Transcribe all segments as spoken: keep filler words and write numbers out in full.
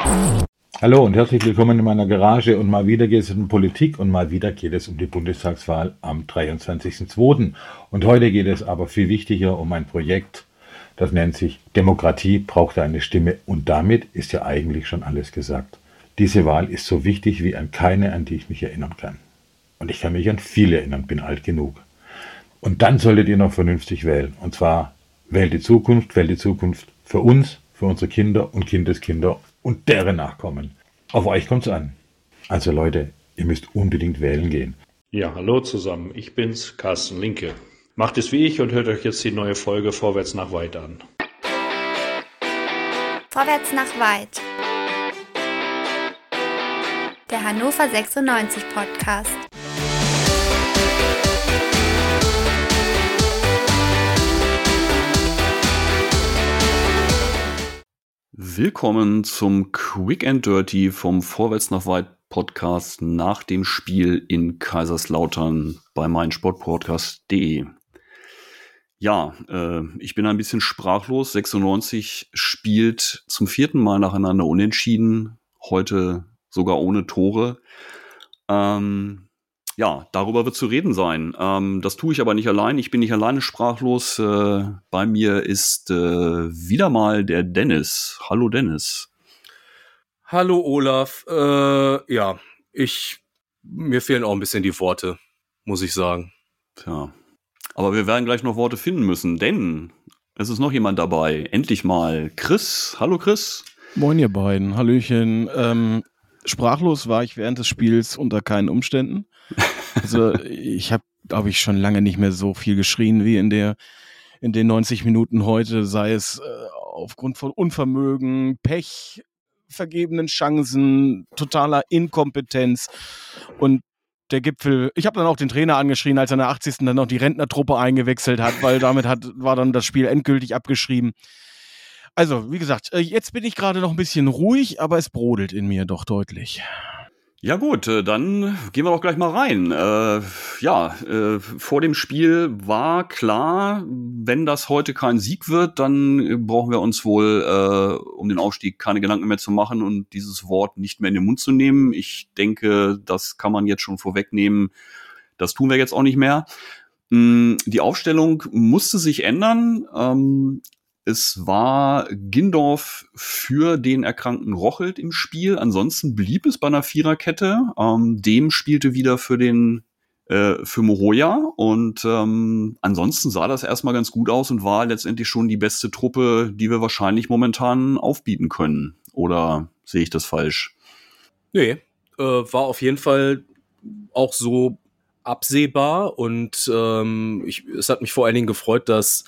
Hallo und herzlich willkommen in meiner Garage und mal wieder geht es um Politik und mal wieder geht es um die Bundestagswahl am dreiundzwanzigsten zweiten Und heute geht es aber viel wichtiger um ein Projekt, das nennt sich Demokratie braucht eine Stimme und damit ist ja eigentlich schon alles gesagt. Diese Wahl ist so wichtig wie an keine, an die ich mich erinnern kann. Und ich kann mich an viele erinnern, bin alt genug. Und dann solltet ihr noch vernünftig wählen. Und zwar wählt die Zukunft, wählt die Zukunft für uns, für unsere Kinder und Kindeskinder und deren Nachkommen. Auf euch kommt's an. Also Leute, ihr müsst unbedingt wählen gehen. Ja, hallo zusammen, ich bin's, Carsten Linke. Macht es wie ich und hört euch jetzt die neue Folge Vorwärts nach Weit an. Vorwärts nach Weit. Der Hannover sechsundneunzig Podcast. Willkommen zum Quick and Dirty vom Vorwärts nach Weit Podcast nach dem Spiel in Kaiserslautern bei meinsportpodcast punkt de. Ja, äh, ich bin ein bisschen sprachlos. sechsundneunzig spielt zum vierten Mal nacheinander unentschieden, heute sogar ohne Tore. Ähm, ja, darüber wird zu reden sein. Ähm, das tue ich aber nicht allein. Ich bin nicht alleine sprachlos. Äh, bei mir ist äh, wieder mal der Dennis. Hallo Dennis. Hallo Olaf. Äh, ja, ich mir fehlen auch ein bisschen die Worte, muss ich sagen. Tja, aber wir werden gleich noch Worte finden müssen, denn es ist noch jemand dabei. Endlich mal Chris. Hallo Chris. Moin ihr beiden. Hallöchen. Ähm, sprachlos war ich während des Spiels unter keinen Umständen. Also ich habe, glaube ich, schon lange nicht mehr so viel geschrien wie in der in den neunzig Minuten heute, sei es äh, aufgrund von Unvermögen, Pech, vergebenen Chancen, totaler Inkompetenz und der Gipfel. Ich habe dann auch den Trainer angeschrien, als er in der achtzigsten dann noch die Rentnertruppe eingewechselt hat, weil damit hat, war dann das Spiel endgültig abgeschrieben. Also, wie gesagt, jetzt bin ich gerade noch ein bisschen ruhig, aber es brodelt in mir doch deutlich. Ja gut, dann gehen wir doch gleich mal rein. Äh, ja, äh, vor dem Spiel war klar, wenn das heute kein Sieg wird, dann brauchen wir uns wohl äh, um den Aufstieg keine Gedanken mehr zu machen und dieses Wort nicht mehr in den Mund zu nehmen. Ich denke, das kann man jetzt schon vorwegnehmen. Das tun wir jetzt auch nicht mehr. Die Aufstellung musste sich ändern. Ähm, Es war Gindorf für den erkrankten Rochelt im Spiel. Ansonsten blieb es bei einer Viererkette. Ähm, dem spielte wieder für den äh, für Moroja. Und ähm, ansonsten sah das erstmal ganz gut aus und war letztendlich schon die beste Truppe, die wir wahrscheinlich momentan aufbieten können. Oder sehe ich das falsch? Nee, äh, war auf jeden Fall auch so absehbar. Und ähm, ich, es hat mich vor allen Dingen gefreut, dass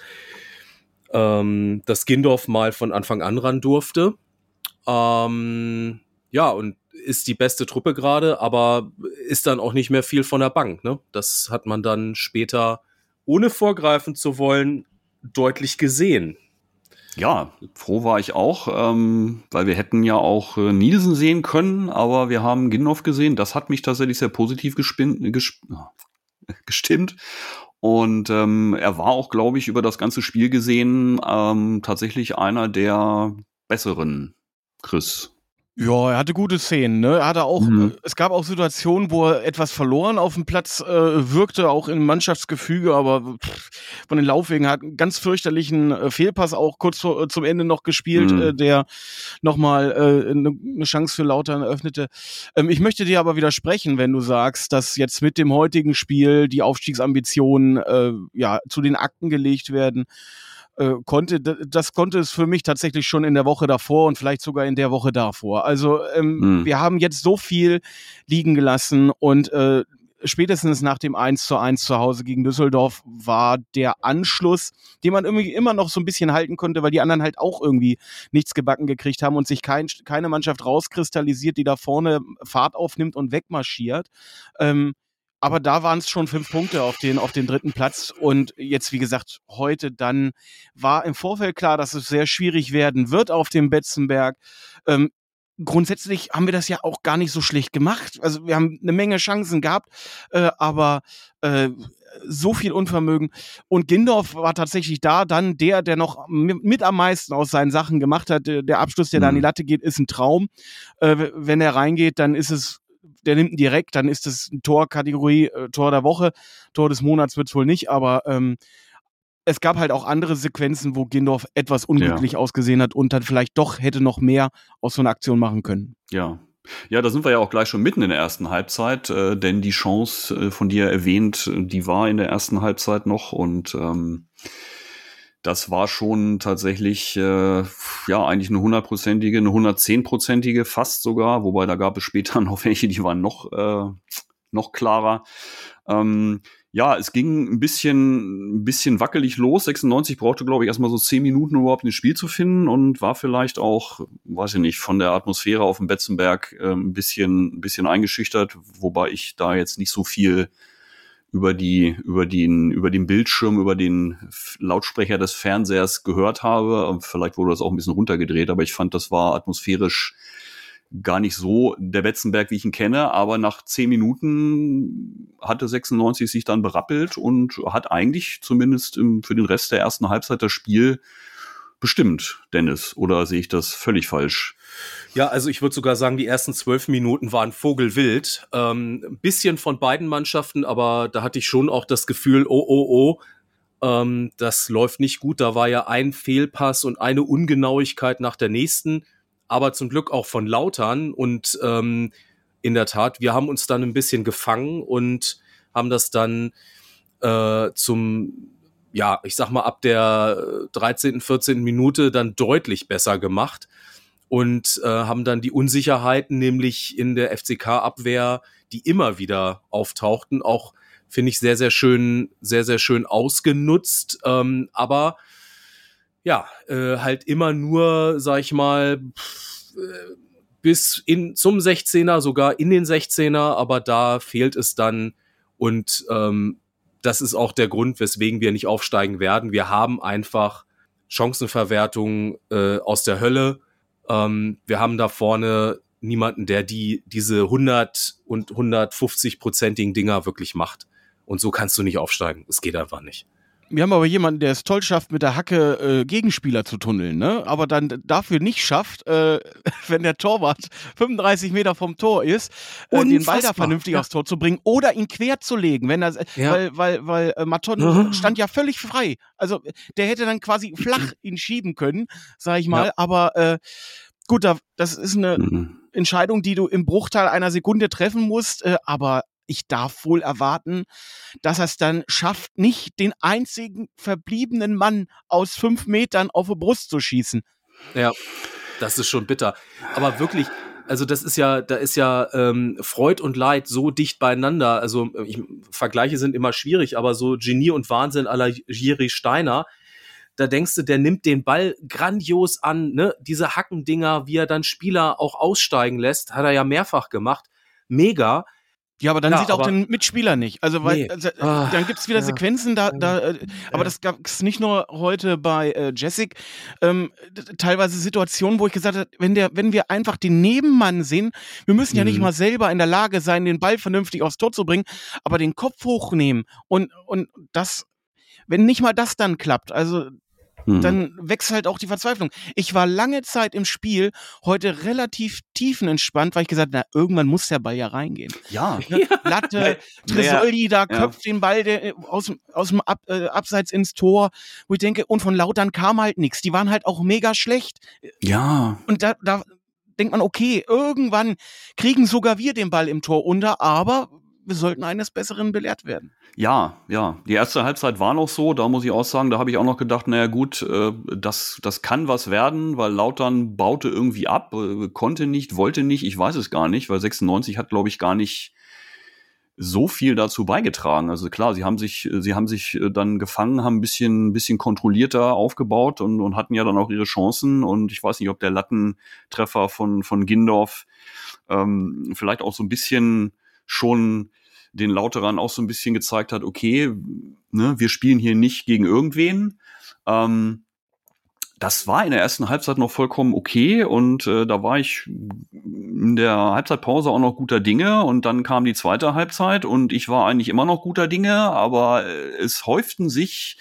Ähm, dass Gindorf mal von Anfang an ran durfte. Ähm, ja, und ist die beste Truppe gerade, aber ist dann auch nicht mehr viel von der Bank. Ne? Das hat man dann später, ohne vorgreifen zu wollen, deutlich gesehen. Ja, froh war ich auch, ähm, weil wir hätten ja auch äh, Nielsen sehen können, aber wir haben Gindorf gesehen. Das hat mich tatsächlich sehr positiv gespin- gesp- gestimmt. Und ähm, er war auch, glaube ich, über das ganze Spiel gesehen ähm, tatsächlich einer der besseren, Chris. Ja, er hatte gute Szenen, ne? Er hatte auch, Mhm. äh, es gab auch Situationen, wo er etwas verloren auf dem Platz äh, wirkte, auch im Mannschaftsgefüge, aber pff, von den Laufwegen hat einen ganz fürchterlichen äh, Fehlpass auch kurz vor, äh, zum Ende noch gespielt, Mhm. äh, der nochmal äh, eine ne Chance für Lautern eröffnete. Ähm, ich möchte dir aber widersprechen, wenn du sagst, dass jetzt mit dem heutigen Spiel die Aufstiegsambitionen äh, ja zu den Akten gelegt werden. Äh, konnte, das konnte es für mich tatsächlich schon in der Woche davor und vielleicht sogar in der Woche davor. Also ähm, Mhm. wir haben jetzt so viel liegen gelassen und äh, spätestens nach dem eins zu eins zu Hause gegen Düsseldorf war der Anschluss, den man irgendwie immer noch so ein bisschen halten konnte, weil die anderen halt auch irgendwie nichts gebacken gekriegt haben und sich kein, keine Mannschaft rauskristallisiert, die da vorne Fahrt aufnimmt und wegmarschiert. Ähm, Aber da waren es schon fünf Punkte auf den, auf den dritten Platz. Und jetzt, wie gesagt, heute dann war im Vorfeld klar, dass es sehr schwierig werden wird auf dem Betzenberg. Ähm, grundsätzlich haben wir das ja auch gar nicht so schlecht gemacht. Also wir haben eine Menge Chancen gehabt, äh, aber äh, so viel Unvermögen. Und Gindorf war tatsächlich da dann der, der noch mit am meisten aus seinen Sachen gemacht hat. Der Abschluss, der mhm. da an die Latte geht, ist ein Traum. Äh, wenn er reingeht, dann ist es, der nimmt ihn direkt, dann ist es eine Torkategorie, äh, Tor der Woche. Tor des Monats wird's wohl nicht, aber ähm, es gab halt auch andere Sequenzen, wo Gindorf etwas unglücklich ja. ausgesehen hat und dann vielleicht doch hätte noch mehr aus so einer Aktion machen können. Ja. Ja, da sind wir ja auch gleich schon mitten in der ersten Halbzeit, äh, denn die Chance, äh, von dir erwähnt, die war in der ersten Halbzeit noch und ähm, das war schon tatsächlich äh, ja eigentlich eine hundertprozentige, eine hundertzehnprozentige fast sogar, wobei da gab es später noch welche, die waren noch äh, noch klarer. Ähm, ja, es ging ein bisschen, ein bisschen wackelig los. sechsundneunzig brauchte, glaube ich, erstmal so zehn Minuten, um überhaupt ein Spiel zu finden und war vielleicht auch, weiß ich nicht, von der Atmosphäre auf dem Betzenberg äh, ein bisschen, ein bisschen eingeschüchtert, wobei ich da jetzt nicht so viel über die, über den, über den Bildschirm, über den Lautsprecher des Fernsehers gehört habe. Vielleicht wurde das auch ein bisschen runtergedreht, aber ich fand, das war atmosphärisch gar nicht so der Betzenberg, wie ich ihn kenne, aber nach zehn Minuten hatte sechsundneunzig sich dann berappelt und hat eigentlich zumindest im, für den Rest der ersten Halbzeit das Spiel bestimmt, Dennis. Oder sehe ich das völlig falsch? Ja, also ich würde sogar sagen, die ersten zwölf Minuten waren vogelwild. Ähm, ein bisschen von beiden Mannschaften, aber da hatte ich schon auch das Gefühl, oh, oh, oh, ähm, das läuft nicht gut. Da war ja ein Fehlpass und eine Ungenauigkeit nach der nächsten. Aber zum Glück auch von Lautern und ähm, in der Tat, wir haben uns dann ein bisschen gefangen und haben das dann äh, zum, ja, ich sag mal, ab der dreizehnten, vierzehnten Minute dann deutlich besser gemacht und äh, haben dann die Unsicherheiten, nämlich in der F C K-Abwehr, die immer wieder auftauchten, auch, finde ich, sehr, sehr schön, sehr, sehr schön ausgenutzt, ähm, aber ja, äh, halt immer nur, sag ich mal, pff, äh, bis in zum sechzehner, sogar in den sechzehner, aber da fehlt es dann und ähm, das ist auch der Grund, weswegen wir nicht aufsteigen werden. Wir haben einfach Chancenverwertung äh, aus der Hölle. Ähm, wir haben da vorne niemanden, der die diese hundert und hundertfünfzig-prozentigen Dinger wirklich macht. Und so kannst du nicht aufsteigen. Es geht einfach nicht. Wir haben aber jemanden, der es toll schafft, mit der Hacke äh, Gegenspieler zu tunneln, ne? Aber dann dafür nicht schafft, äh, wenn der Torwart fünfunddreißig Meter vom Tor ist, äh, den Ball da vernünftig ja. aufs Tor zu bringen oder ihn quer zu legen, wenn er, ja. weil, weil, weil äh, Maton mhm. stand ja völlig frei. Also der hätte dann quasi flach ihn schieben können, sag ich mal. Ja. Aber äh, gut, da, das ist eine mhm. Entscheidung, die du im Bruchteil einer Sekunde treffen musst, äh, aber ich darf wohl erwarten, dass er es dann schafft, nicht den einzigen verbliebenen Mann aus fünf Metern auf die Brust zu schießen. Ja, das ist schon bitter. Aber wirklich, also das ist ja, da ist ja ähm, Freud und Leid so dicht beieinander. Also ich, Vergleiche sind immer schwierig, aber so Genie und Wahnsinn à la Jiri Steiner, da denkst du, der nimmt den Ball grandios an, ne? Diese Hackendinger, wie er dann Spieler auch aussteigen lässt, hat er ja mehrfach gemacht. Mega. Ja, aber dann ja, sieht auch den Mitspieler nicht. Also, weil nee. also, ah, dann gibt's wieder ja. Sequenzen, da, da, äh, aber ja. das gab's nicht nur heute bei äh, Jessic, ähm, teilweise Situationen, wo ich gesagt habe, wenn der, wenn wir einfach den Nebenmann sehen, wir müssen ja mhm. nicht mal selber in der Lage sein, den Ball vernünftig aufs Tor zu bringen, aber den Kopf hochnehmen und, und das, wenn nicht mal das dann klappt, also Mhm. dann wächst halt auch die Verzweiflung. Ich war lange Zeit im Spiel, heute relativ tiefenentspannt, weil ich gesagt habe, na, irgendwann muss der Ball ja reingehen. Ja. Ne? Latte, Tresoldi, da köpft ja. den Ball der, aus, aus dem Ab, äh, Abseits ins Tor, wo ich denke, und von Lautern kam halt nichts. Die waren halt auch mega schlecht. Ja. Und da, da denkt man, okay, irgendwann kriegen sogar wir den Ball im Tor unter, aber wir sollten eines Besseren belehrt werden. Ja, ja. Die erste Halbzeit war noch so, da muss ich auch sagen, da habe ich auch noch gedacht, naja gut, äh, das, das kann was werden, weil Lautern baute irgendwie ab, äh, konnte nicht, wollte nicht, ich weiß es gar nicht, weil sechsundneunzig hat, glaube ich, gar nicht so viel dazu beigetragen. Also klar, sie haben sich, sie haben sich dann gefangen, haben ein bisschen, ein bisschen kontrollierter aufgebaut und, und hatten ja dann auch ihre Chancen und ich weiß nicht, ob der Lattentreffer von, von Gindorf ähm, vielleicht auch so ein bisschen schon den Lauterern auch so ein bisschen gezeigt hat, okay, ne, wir spielen hier nicht gegen irgendwen. Ähm, das war in der ersten Halbzeit noch vollkommen okay und äh, da war ich in der Halbzeitpause auch noch guter Dinge und dann kam die zweite Halbzeit und ich war eigentlich immer noch guter Dinge, aber es häuften sich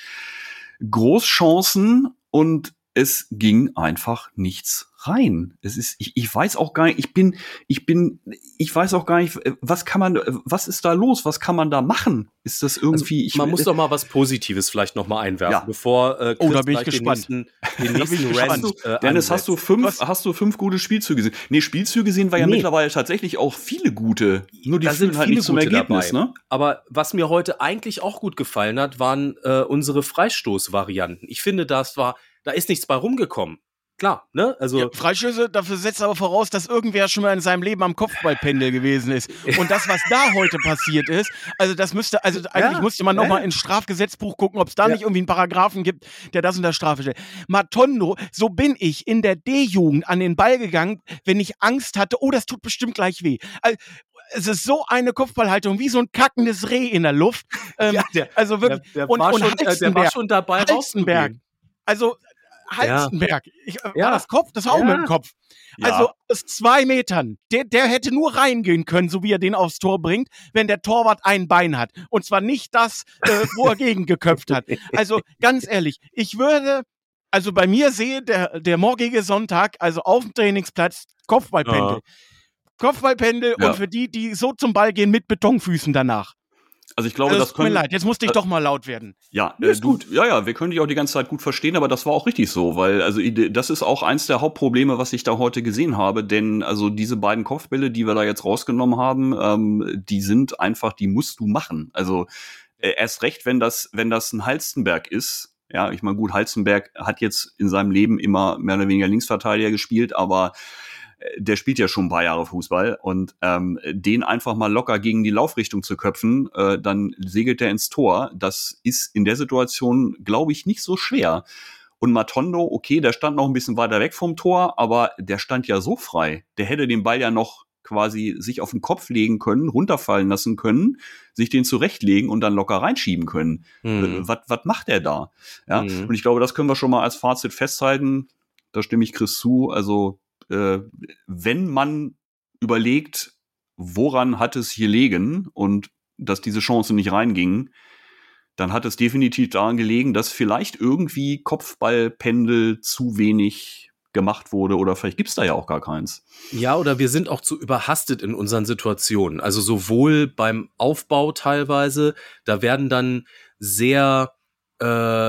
Großchancen und es ging einfach nichts rein. Es ist, ich, ich weiß auch gar nicht, ich bin, ich bin, ich weiß auch gar nicht, was kann man, was ist da los? Was kann man da machen? Ist das irgendwie, also, ich, man muss doch mal was Positives vielleicht noch mal einwerfen, ja. bevor äh, Chris oh, da bin ich den gespannt. nächsten, den nächsten Rant, äh, Dennis, hast du fünf, Was? hast du fünf gute Spielzüge gesehen? Nee, Spielzüge sehen wir ja Nee. mittlerweile tatsächlich auch viele gute. Nur die Da sind führen halt viele nicht zum gute Ergebnis, dabei. ne? Aber was mir heute eigentlich auch gut gefallen hat, waren äh, unsere Freistoßvarianten. Ich finde, das war, da ist nichts bei rumgekommen. Klar, ne? Also Ja, Freistöße, dafür setzt aber voraus, dass irgendwer schon mal in seinem Leben am Kopfballpendel gewesen ist. Und das, was da heute passiert ist, also das müsste, also eigentlich Ja, musste man ja. nochmal ins Strafgesetzbuch gucken, ob es da Ja. nicht irgendwie einen Paragraphen gibt, der das unter Strafe stellt. Matondo, so bin ich in der D-Jugend an den Ball gegangen, wenn ich Angst hatte, oh, das tut bestimmt gleich weh. Also, es ist so eine Kopfballhaltung, wie so ein kackendes Reh in der Luft. Ähm, Ja, der- also wirklich. der, der, und, war und schon, äh, der war Halstenberg, schon dabei Halstenberg. rauszugehen. Also Halstenberg. Ich, äh, Ja. War das Kopf? Das war auch Ja. mit dem Kopf. Ja. Also aus zwei Metern. Der, der hätte nur reingehen können, so wie er den aufs Tor bringt, wenn der Torwart ein Bein hat. Und zwar nicht das, äh, wo er gegengeköpft hat. Also ganz ehrlich, ich würde, also bei mir sehe der, der morgige Sonntag, also auf dem Trainingsplatz, Kopfballpendel. Ja. Kopfballpendel Ja. und für die, die so zum Ball gehen mit Betonfüßen danach. Also ich glaube, Also, das tut mir können, leid, jetzt musste ich äh, doch mal laut werden. Ja, Nee, äh, ist du, gut. ja, ja, wir können dich auch die ganze Zeit gut verstehen, aber das war auch richtig so, weil also ide- das ist auch eins der Hauptprobleme, was ich da heute gesehen habe, denn also diese beiden Kopfbälle, die wir da jetzt rausgenommen haben, ähm, die sind einfach, die musst du machen. Also äh, erst recht, wenn das, wenn das ein Halstenberg ist. Ja, ich meine, gut, Halstenberg hat jetzt in seinem Leben immer mehr oder weniger Linksverteidiger gespielt, aber der spielt ja schon ein paar Jahre Fußball und ähm, den einfach mal locker gegen die Laufrichtung zu köpfen, äh, dann segelt er ins Tor. Das ist in der Situation, glaube ich, nicht so schwer. Und Matondo, okay, der stand noch ein bisschen weiter weg vom Tor, aber der stand ja so frei. Der hätte den Ball ja noch quasi sich auf den Kopf legen können, runterfallen lassen können, sich den zurechtlegen und dann locker reinschieben können. Mhm. Was was macht er da? Ja, Mhm. und ich glaube, das können wir schon mal als Fazit festhalten. Da stimme ich Chris zu. Also äh, wenn man überlegt, woran hat es hier gelegen und dass diese Chance nicht reinging, dann hat es definitiv daran gelegen, dass vielleicht irgendwie Kopfballpendel zu wenig gemacht wurde oder vielleicht gibt's da ja auch gar keins. Ja, oder wir sind auch zu überhastet in unseren Situationen. Also sowohl beim Aufbau teilweise, da werden dann sehr, äh,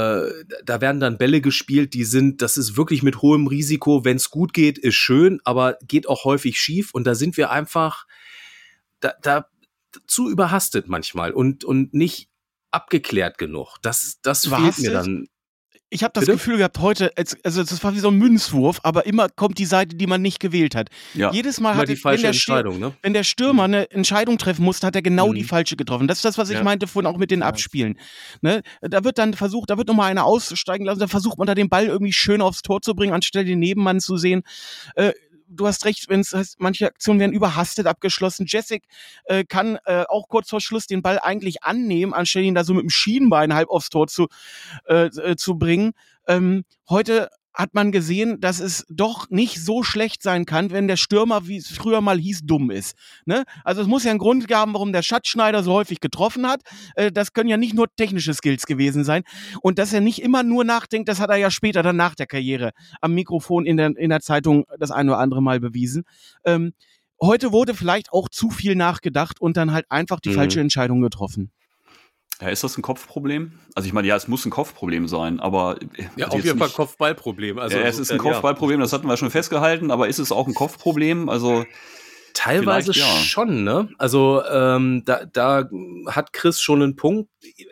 da werden dann Bälle gespielt, die sind, das ist wirklich mit hohem Risiko. Wenn es gut geht, ist schön, aber geht auch häufig schief. Und da sind wir einfach da, da zu überhastet manchmal und, und nicht abgeklärt genug. Das, das fehlt Überhastet? mir dann. Ich habe das Bitte? Gefühl gehabt heute, als, also das war wie so ein Münzwurf, aber immer kommt die Seite, die man nicht gewählt hat. Ja. Jedes Mal Immer hat die es, wenn falsche der, Stür- Entscheidung, ne? wenn der Stürmer eine Entscheidung treffen musste, hat er genau Mhm. die falsche getroffen. Das ist das, was ich Ja. meinte vorhin auch mit den Abspielen. Ne? Da wird dann versucht, da wird nochmal einer aussteigen lassen, da versucht man da den Ball irgendwie schön aufs Tor zu bringen, anstelle den Nebenmann zu sehen. Äh, Du hast recht, wenn es heißt, manche Aktionen werden überhastet abgeschlossen. Jessic äh, kann äh, auch kurz vor Schluss den Ball eigentlich annehmen, anstelle ihn da so mit dem Schienbein halb aufs Tor zu, äh, äh, zu bringen. Ähm, heute hat man gesehen, dass es doch nicht so schlecht sein kann, wenn der Stürmer, wie es früher mal hieß, dumm ist. Ne? Also es muss ja einen Grund geben, warum der Schatzschneider so häufig getroffen hat. Äh, das können ja nicht nur technische Skills gewesen sein. Und dass er nicht immer nur nachdenkt, das hat er ja später dann nach der Karriere am Mikrofon in der, in der Zeitung das ein oder andere Mal bewiesen. Ähm, heute wurde vielleicht auch zu viel nachgedacht und dann halt einfach die Mhm. falsche Entscheidung getroffen. Ja, ist das ein Kopfproblem? Also ich meine, ja, es muss ein Kopfproblem sein, aber Ja, also auf jetzt jeden Fall nicht- Kopfballproblem. Also ja, es ist ein insofern, ja. Kopfballproblem, das hatten wir schon festgehalten, aber ist es auch ein Kopfproblem? Also Teilweise Vielleicht, ja. schon, ne? Also ähm, da, da hat Chris schon einen Punkt.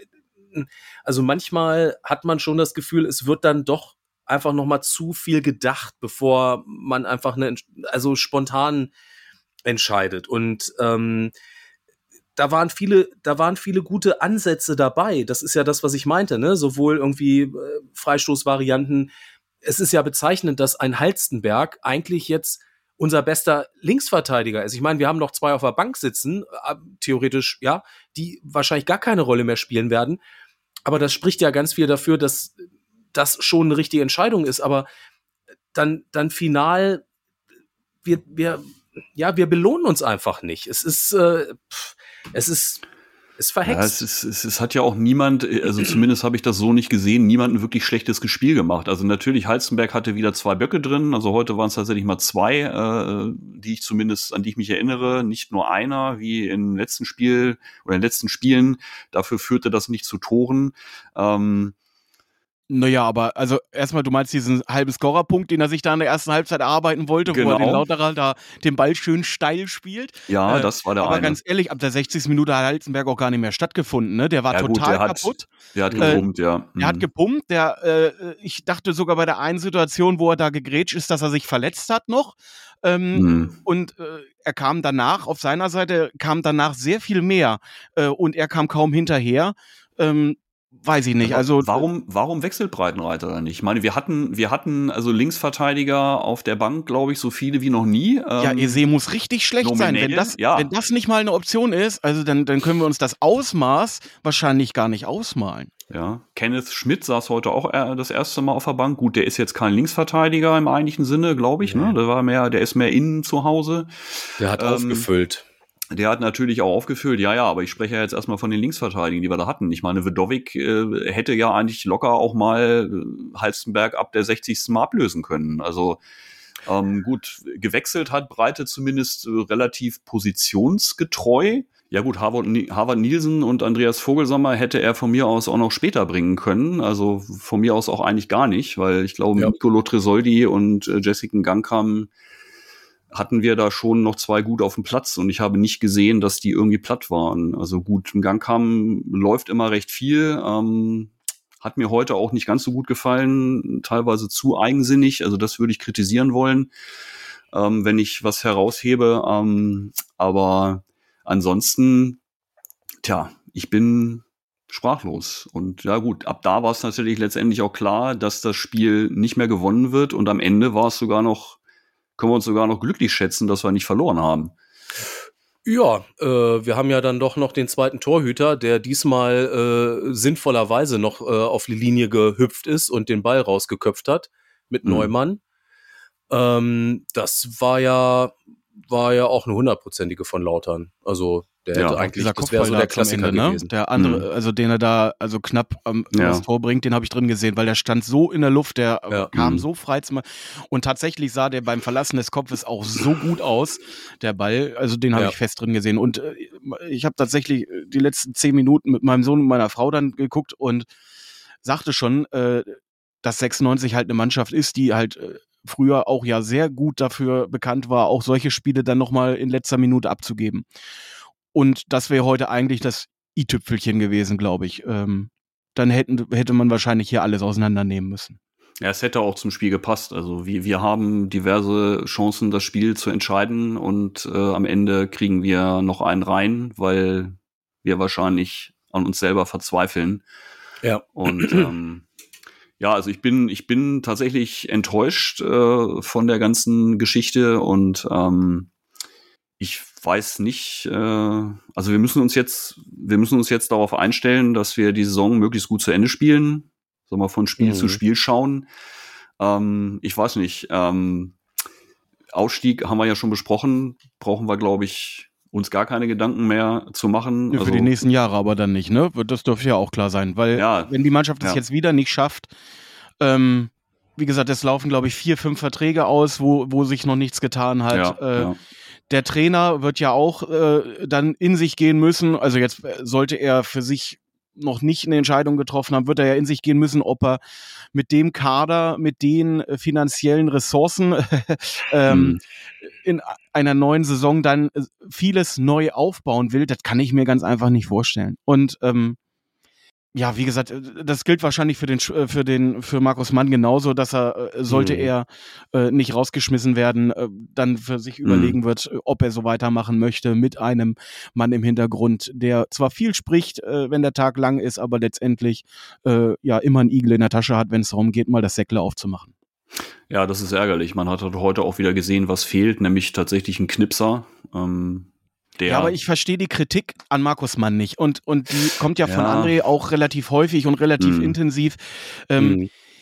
Also manchmal hat man schon das Gefühl, es wird dann doch einfach noch mal zu viel gedacht, bevor man einfach eine, also spontan entscheidet. Und ähm, da waren viele, da waren viele gute Ansätze dabei. Das ist ja das, was ich meinte, ne? Sowohl irgendwie äh, Freistoßvarianten. Es ist ja bezeichnend, dass ein Halstenberg eigentlich jetzt unser bester Linksverteidiger ist. Ich meine, wir haben noch zwei auf der Bank sitzen, äh, theoretisch, ja, die wahrscheinlich gar keine Rolle mehr spielen werden. Aber das spricht ja ganz viel dafür, dass das schon eine richtige Entscheidung ist. Aber dann, dann final, wir, wir ja, wir belohnen uns einfach nicht. Es ist, äh, pff, es ist, ist verhext. Ja, es, ist, es, es hat ja auch niemand, also zumindest habe ich das so nicht gesehen, niemand ein wirklich schlechtes Spiel gemacht. Also natürlich, Halstenberg hatte wieder zwei Böcke drin, also heute waren es tatsächlich mal zwei, äh, die ich zumindest, an die ich mich erinnere, nicht nur einer, wie im letzten Spiel oder in den letzten Spielen. Dafür führte das nicht zu Toren. Ähm, Naja, aber also erstmal, du meinst diesen halben Scorerpunkt, den er sich da in der ersten Halbzeit erarbeiten wollte, Genau. wo er den Lauterer da den Ball schön steil spielt. Ja, Äh, das war der aber eine. ganz ehrlich, ab der sechzigsten Minute hat Halstenberg auch gar nicht mehr stattgefunden. Ne? Der war Ja, gut, total der hat- kaputt. Der hat Äh, gepumpt, ja. Der hat Mhm. gepumpt. Der, äh, ich dachte sogar bei der einen Situation, wo er da gegrätscht ist, dass er sich verletzt hat noch. Ähm, Mhm. Und äh, er kam danach, auf seiner Seite kam danach sehr viel mehr. Äh, und er kam kaum hinterher. Ähm, weiß ich nicht. Aber Also warum, warum wechselt Breitenreiter dann nicht? Ich meine, wir hatten, wir hatten also Linksverteidiger auf der Bank, glaube ich, so viele wie noch nie. Ja, Ähm, Ese muss richtig schlecht sein. nominell, Wenn das, ja. wenn das nicht mal eine Option ist, also dann, dann können wir uns das Ausmaß wahrscheinlich gar nicht ausmalen. Ja, Kenneth Schmidt saß heute auch äh, das erste Mal auf der Bank. Gut, der ist jetzt kein Linksverteidiger im eigentlichen Sinne, glaube ich. Nee. Ne? Der war mehr, der ist mehr innen zu Hause. Der hat Ähm, aufgefüllt. Der hat natürlich auch aufgefüllt, ja, ja, aber ich spreche ja jetzt erstmal von den Linksverteidigern, die wir da hatten. Ich meine, Vidovic äh, hätte ja eigentlich locker auch mal äh, Halstenberg ab der sechzigsten Mal ablösen können. Also ähm, gut, gewechselt hat Breite zumindest äh, relativ positionsgetreu. Ja gut, Harvard, Harvard Nielsen und Andreas Vogelsammer hätte er von mir aus auch noch später bringen können. Also von mir aus auch eigentlich gar nicht, weil ich glaube, Ja. mit Nicolo Tresoldi und äh, Jessica Gangkam hatten wir da schon noch zwei gut auf dem Platz und ich habe nicht gesehen, dass die irgendwie platt waren. Also gut, ein Gangkam läuft immer recht viel, ähm, hat mir heute auch nicht ganz so gut gefallen, teilweise zu eigensinnig, also das würde ich kritisieren wollen, ähm, wenn ich was heraushebe, ähm, aber ansonsten, tja, ich bin sprachlos. Und ja gut, ab da war es natürlich letztendlich auch klar, dass das Spiel nicht mehr gewonnen wird und am Ende war es sogar noch, können wir uns sogar noch glücklich schätzen, dass wir nicht verloren haben. Ja, äh, wir haben ja dann doch noch den zweiten Torhüter, der diesmal äh, sinnvollerweise noch äh, auf die Linie gehüpft ist und den Ball rausgeköpft hat mit Mhm. Neumann. Ähm, das war ja war ja auch eine hundertprozentige von Lautern. Also der Ja, hätte auch eigentlich, Dieser das wäre so der Kopfball da zum Klassiker Ende, ne? gewesen. Der andere, Mhm. also den er da also knapp am Ja. das Tor bringt, den habe ich drin gesehen, weil der stand so in der Luft, der äh, Ja. kam Mhm. so frei zum und tatsächlich sah der beim Verlassen des Kopfes auch so gut aus, der Ball, also den habe Ja. ich fest drin gesehen und äh, ich habe tatsächlich die letzten zehn Minuten mit meinem Sohn und meiner Frau dann geguckt und sagte schon, äh, dass sechsundneunzig halt eine Mannschaft ist, die halt äh, früher auch ja sehr gut dafür bekannt war, auch solche Spiele dann nochmal in letzter Minute abzugeben. Und das wäre heute eigentlich das i-Tüpfelchen gewesen, glaube ich. Ähm, dann hätten, hätte man wahrscheinlich hier alles auseinandernehmen müssen. Ja, es hätte auch zum Spiel gepasst. Also wir, wir haben diverse Chancen, das Spiel zu entscheiden und äh, am Ende kriegen wir noch einen rein, weil wir wahrscheinlich an uns selber verzweifeln. Ja. Und ähm, ja, also ich bin, ich bin tatsächlich enttäuscht äh, von der ganzen Geschichte und ähm, ich weiß nicht, äh, also wir müssen uns jetzt, wir müssen uns jetzt darauf einstellen, dass wir die Saison möglichst gut zu Ende spielen, sagen wir von Spiel Mhm. zu Spiel schauen. Ähm, ich weiß nicht, ähm, Ausstieg haben wir ja schon besprochen, brauchen wir, glaube ich, uns gar keine Gedanken mehr zu machen. Für Also, die nächsten Jahre aber dann nicht, ne? Das dürfte ja auch klar sein, weil Ja. wenn die Mannschaft es Ja. jetzt wieder nicht schafft, ähm, wie gesagt, es laufen, glaube ich, vier, fünf Verträge aus, wo, wo sich noch nichts getan hat. ja, äh, ja. Der Trainer wird ja auch äh, dann in sich gehen müssen. Also jetzt äh, sollte er für sich noch nicht eine Entscheidung getroffen haben, wird er ja in sich gehen müssen, ob er mit dem Kader, mit den äh, finanziellen Ressourcen ähm, Mhm. in einer neuen Saison dann äh, vieles neu aufbauen will. Das kann ich mir ganz einfach nicht vorstellen. Und ähm, ja, wie gesagt, äh, das gilt wahrscheinlich für den Sch- äh, für den für Markus Mann genauso, dass er äh, sollte Mhm. er äh, nicht rausgeschmissen werden, äh, dann für sich Mhm. überlegen wird, äh, ob er so weitermachen möchte mit einem Mann im Hintergrund, der zwar viel spricht, äh, wenn der Tag lang ist, aber letztendlich äh, ja immer einen Igel in der Tasche hat, wenn es darum geht, mal das Säckle aufzumachen. Ja, das ist ärgerlich. Man hat heute auch wieder gesehen, was fehlt, nämlich tatsächlich ein Knipser. Ähm, der Ja, aber ich verstehe die Kritik an Markus Mann nicht. Und, und die kommt ja von Ja. André auch relativ häufig und relativ Mhm. intensiv. Ähm, Mhm.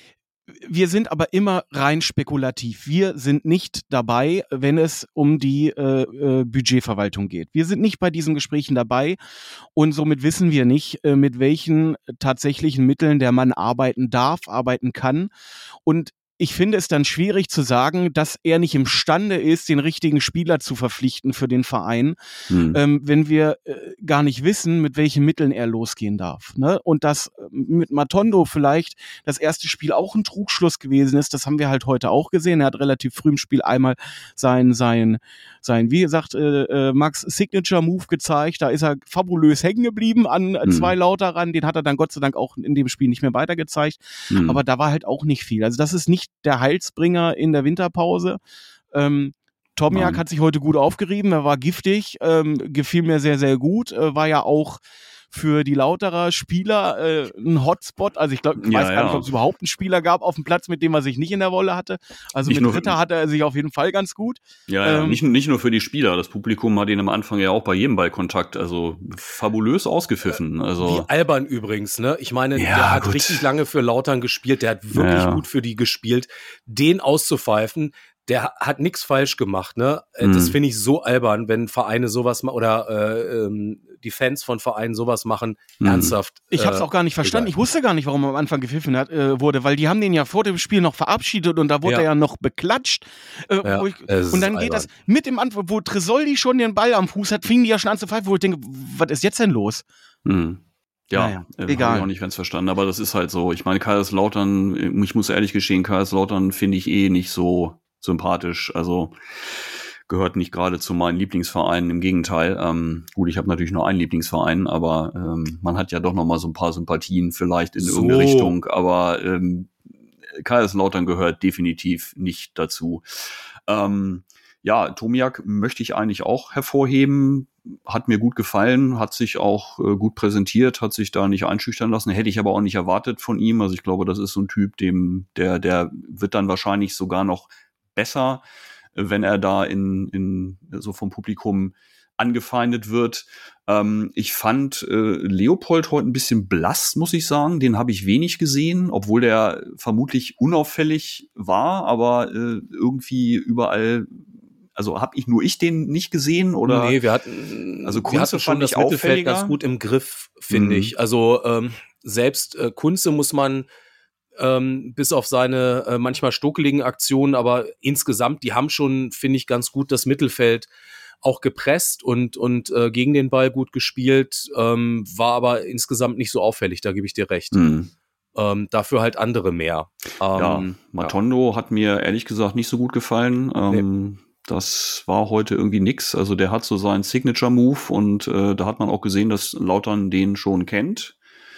wir sind aber immer rein spekulativ. Wir sind nicht dabei, wenn es um die äh, äh, Budgetverwaltung geht. Wir sind nicht bei diesen Gesprächen dabei und somit wissen wir nicht, äh, mit welchen tatsächlichen Mitteln der Mann arbeiten darf, arbeiten kann. Und ich finde es dann schwierig zu sagen, dass er nicht imstande ist, den richtigen Spieler zu verpflichten für den Verein, hm. ähm, wenn wir äh, gar nicht wissen, mit welchen Mitteln er losgehen darf. Ne? Und dass äh, mit Matondo vielleicht das erste Spiel auch ein Trugschluss gewesen ist, das haben wir halt heute auch gesehen. Er hat relativ früh im Spiel einmal sein, sein, sein wie gesagt, äh, äh, Max Signature Move gezeigt. Da ist er fabulös hängen geblieben an äh, hm. zwei Lauterern. Den hat er dann Gott sei Dank auch in dem Spiel nicht mehr weitergezeigt. Hm. Aber da war halt auch nicht viel. Also das ist nicht der Heilsbringer in der Winterpause. Ähm, Tomiak Nein. hat sich heute gut aufgerieben, er war giftig, ähm, gefiel mir sehr, sehr gut, äh, war ja auch für die Lauterer Spieler äh, ein Hotspot, also ich glaube, ich ja, weiß gar ja. nicht, ob es überhaupt einen Spieler gab auf dem Platz, mit dem er sich nicht in der Wolle hatte, also nicht mit Ritter hatte er sich auf jeden Fall ganz gut. Ja, ja. Ähm, nicht, nicht nur für die Spieler, das Publikum hat ihn am Anfang ja auch bei jedem Ballkontakt, also fabulös ausgepfiffen. Also. Wie Alban übrigens, ne, ich meine, ja, der hat gut. richtig lange für Lautern gespielt, der hat wirklich ja. gut für die gespielt, den auszupfeifen, der hat nichts falsch gemacht, ne? Mhm. Das finde ich so albern, wenn Vereine sowas machen oder äh, ähm, die Fans von Vereinen sowas machen. Mhm. Ernsthaft. Ich habe es äh, auch gar nicht verstanden. egal. Ich wusste gar nicht, warum er am Anfang gepfiffen hat, äh, wurde, weil die haben den ja vor dem Spiel noch verabschiedet und da wurde Ja. er ja noch beklatscht. Äh, Ja, wo ich, es und dann ist geht albern. das mit dem Anfang, wo Tresoldi schon den Ball am Fuß hat, fingen die ja schon an zu pfeifen, wo ich denke, was ist jetzt denn los? Mhm. Ja, Naja, äh, egal. habe ich auch nicht ganz verstanden, aber das ist halt so. Ich meine, Kaiserslautern, ich muss ehrlich gestehen, Kaiserslautern finde ich eh nicht so sympathisch, also gehört nicht gerade zu meinen Lieblingsvereinen, im Gegenteil. Ähm, gut, ich habe natürlich nur einen Lieblingsverein, aber ähm, man hat ja doch noch mal so ein paar Sympathien vielleicht in So. irgendeine Richtung, aber ähm, Kaiserslautern gehört definitiv nicht dazu. Ähm, ja, Tomiak möchte ich eigentlich auch hervorheben, hat mir gut gefallen, hat sich auch äh, gut präsentiert, hat sich da nicht einschüchtern lassen, hätte ich aber auch nicht erwartet von ihm. Also ich glaube, das ist so ein Typ, dem der der wird dann wahrscheinlich sogar noch besser, wenn er da in, in so vom Publikum angefeindet wird. Ähm, ich fand äh, Leopold heute ein bisschen blass, muss ich sagen. Den habe ich wenig gesehen, obwohl der vermutlich unauffällig war, aber äh, irgendwie überall, also habe ich nur ich den nicht gesehen oder? Nee, wir hatten, also wir hatten schon das Mittelfeld ganz gut im Griff, finde Mhm. ich. Also ähm, selbst äh, Kunze muss man Ähm, bis auf seine äh, manchmal stokeligen Aktionen, aber insgesamt, die haben schon, finde ich, ganz gut das Mittelfeld auch gepresst und, und äh, gegen den Ball gut gespielt, ähm, war aber insgesamt nicht so auffällig, da gebe ich dir recht. Mhm. Ähm, dafür halt andere mehr. Ähm, Ja, Matondo hat mir ehrlich gesagt nicht so gut gefallen. Ähm, Das war heute irgendwie nix. Also der hat so seinen Signature-Move und äh, da hat man auch gesehen, dass Lautern den schon kennt.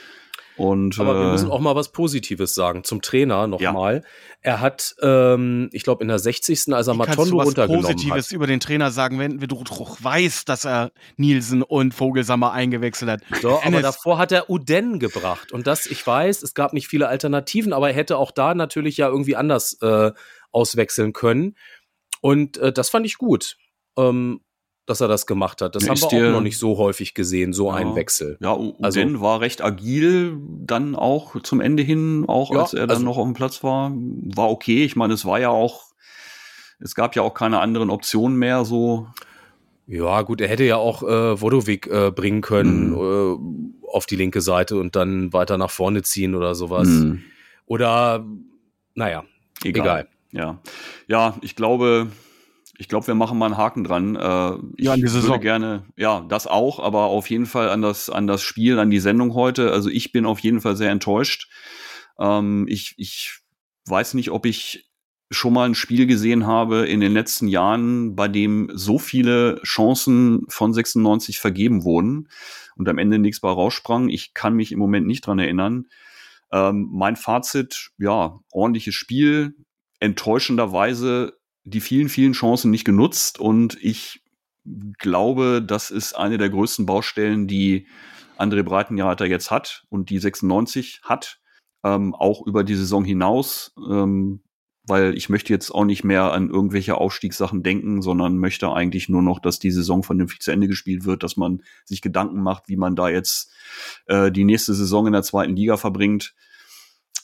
Und, Aber wir äh, müssen auch mal was Positives sagen zum Trainer nochmal. Ja. Er hat, ähm, ich glaube, in der sechzigsten als er Wie kannst Matondo du was runtergenommen Positives hat. über den Trainer sagen, wenn du doch weißt, dass er Nielsen und Vogelsammer eingewechselt hat? So, aber Ennis, davor hat er Uden gebracht. Und das, ich weiß, es gab nicht viele Alternativen, aber er hätte auch da natürlich ja irgendwie anders äh, auswechseln können. Und äh, das fand ich gut, ähm, dass er das gemacht hat. Das Ja, haben ist wir auch dir- noch nicht so häufig gesehen, so Ja. einen Wechsel. ja, Uden Also- war recht agil, dann auch zum Ende hin, auch Ja, als er dann also- noch auf dem Platz war, war okay. Ich meine, es war ja auch, es gab ja auch keine anderen Optionen mehr, so. Ja, gut, er hätte ja auch äh, Wodowick äh, bringen können Mhm. äh, auf die linke Seite und dann weiter nach vorne ziehen oder sowas. Hm. Oder, naja, Egal. egal. Ja, ja, ich glaube, ich glaube, wir machen mal einen Haken dran. Äh, ich Ja, an die Saison. würde gerne, ja, das auch, aber auf jeden Fall an das, an das Spiel, an die Sendung heute. Also ich bin auf jeden Fall sehr enttäuscht. Ähm, ich, ich weiß nicht, ob ich schon mal ein Spiel gesehen habe in den letzten Jahren, bei dem so viele Chancen von sechsundneunzig vergeben wurden und am Ende nichts bei raussprang. Ich kann mich im Moment nicht dran erinnern. Ähm, mein Fazit, ja, ordentliches Spiel, enttäuschenderweise die vielen, vielen Chancen nicht genutzt und ich glaube, das ist eine der größten Baustellen, die André Breitenreiter jetzt hat und die sechsundneunzig hat, ähm, auch über die Saison hinaus, ähm, weil ich möchte jetzt auch nicht mehr an irgendwelche Aufstiegssachen denken, sondern möchte eigentlich nur noch, dass die Saison vernünftig zu Ende gespielt wird, dass man sich Gedanken macht, wie man da jetzt äh, die nächste Saison in der zweiten Liga verbringt.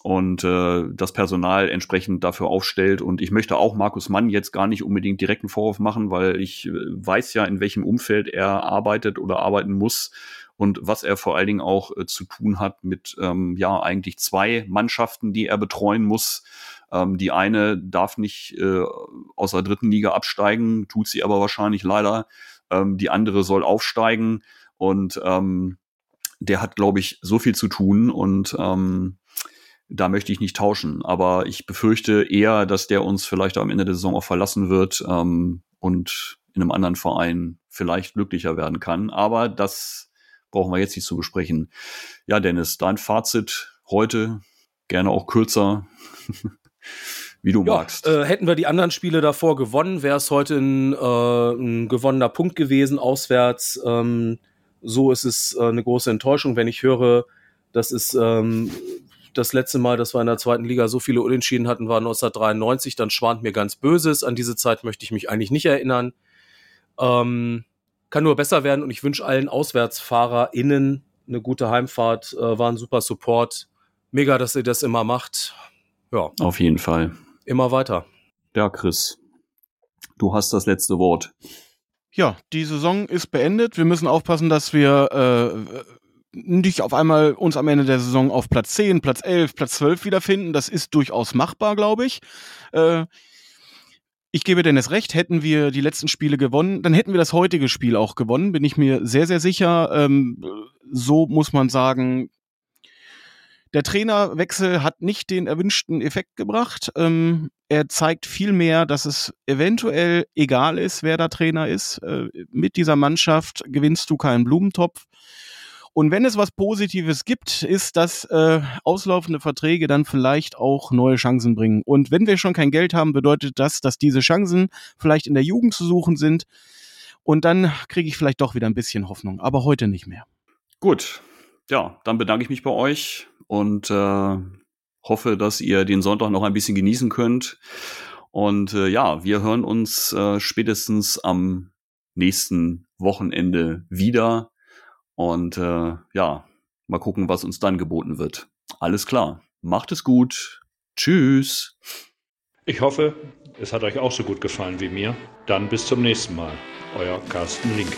und äh, das Personal entsprechend dafür aufstellt. Und ich möchte auch Markus Mann jetzt gar nicht unbedingt direkten Vorwurf machen, weil ich äh, weiß ja, in welchem Umfeld er arbeitet oder arbeiten muss und was er vor allen Dingen auch äh, zu tun hat mit ähm, ja eigentlich zwei Mannschaften, die er betreuen muss. Ähm, die eine darf nicht äh, aus der dritten Liga absteigen, tut sie aber wahrscheinlich leider. Ähm, die andere soll aufsteigen und ähm, der hat, glaube ich, so viel zu tun und ähm, da möchte ich nicht tauschen. Aber ich befürchte eher, dass der uns vielleicht am Ende der Saison auch verlassen wird ähm, und in einem anderen Verein vielleicht glücklicher werden kann. Aber das brauchen wir jetzt nicht zu besprechen. Ja, Dennis, dein Fazit heute, gerne auch kürzer, wie du ja, magst. Äh, hätten wir die anderen Spiele davor gewonnen, wäre es heute ein, äh, ein gewonnener Punkt gewesen, auswärts. Ähm, so ist es äh, eine große Enttäuschung, wenn ich höre, das ist ähm, das letzte Mal, dass wir in der zweiten Liga so viele Unentschieden hatten, war neunzehnhundertdreiundneunzig, dann schwant mir ganz Böses. An diese Zeit möchte ich mich eigentlich nicht erinnern. Ähm, kann nur besser werden und ich wünsche allen AuswärtsfahrerInnen eine gute Heimfahrt, äh, war ein super Support. Mega, dass ihr das immer macht. Ja. Auf jeden Fall. Immer weiter. Ja, Chris, du hast das letzte Wort. Ja, die Saison ist beendet. Wir müssen aufpassen, dass wir äh, nicht auf einmal uns am Ende der Saison auf Platz zehn, Platz elf, Platz zwölf wiederfinden. Das ist durchaus machbar, glaube ich. Äh, ich gebe Dennis recht, hätten wir die letzten Spiele gewonnen, dann hätten wir das heutige Spiel auch gewonnen, bin ich mir sehr, sehr sicher. Ähm, so muss man sagen, der Trainerwechsel hat nicht den erwünschten Effekt gebracht. Ähm, er zeigt vielmehr, dass es eventuell egal ist, wer der Trainer ist. Äh, mit dieser Mannschaft gewinnst du keinen Blumentopf. Und wenn es was Positives gibt, ist, dass äh, auslaufende Verträge dann vielleicht auch neue Chancen bringen. Und wenn wir schon kein Geld haben, bedeutet das, dass diese Chancen vielleicht in der Jugend zu suchen sind. Und dann kriege ich vielleicht doch wieder ein bisschen Hoffnung. Aber heute nicht mehr. Gut, ja, dann bedanke ich mich bei euch und äh, hoffe, dass ihr den Sonntag noch ein bisschen genießen könnt. Und äh, ja, wir hören uns äh, spätestens am nächsten Wochenende wieder. Und äh, ja, mal gucken, was uns dann geboten wird. Alles klar, macht es gut. Tschüss. Ich hoffe, es hat euch auch so gut gefallen wie mir. Dann bis zum nächsten Mal. Euer Carsten Linke.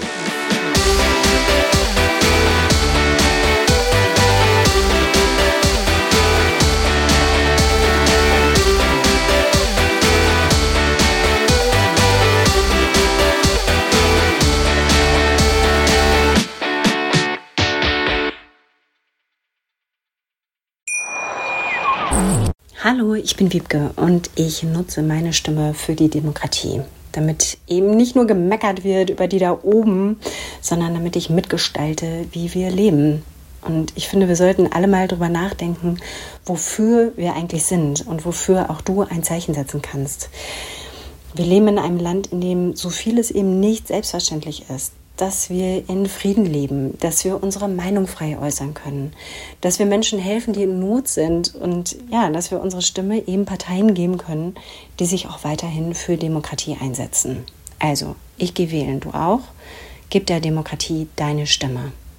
Hallo, ich bin Wiebke und ich nutze meine Stimme für die Demokratie, damit eben nicht nur gemeckert wird über die da oben, sondern damit ich mitgestalte, wie wir leben. Und ich finde, wir sollten alle mal drüber nachdenken, wofür wir eigentlich sind und wofür auch du ein Zeichen setzen kannst. Wir leben in einem Land, in dem so vieles eben nicht selbstverständlich ist. Dass wir in Frieden leben, dass wir unsere Meinung frei äußern können, dass wir Menschen helfen, die in Not sind und ja, dass wir unsere Stimme eben Parteien geben können, die sich auch weiterhin für Demokratie einsetzen. Also, ich gehe wählen, du auch. Gib der Demokratie deine Stimme.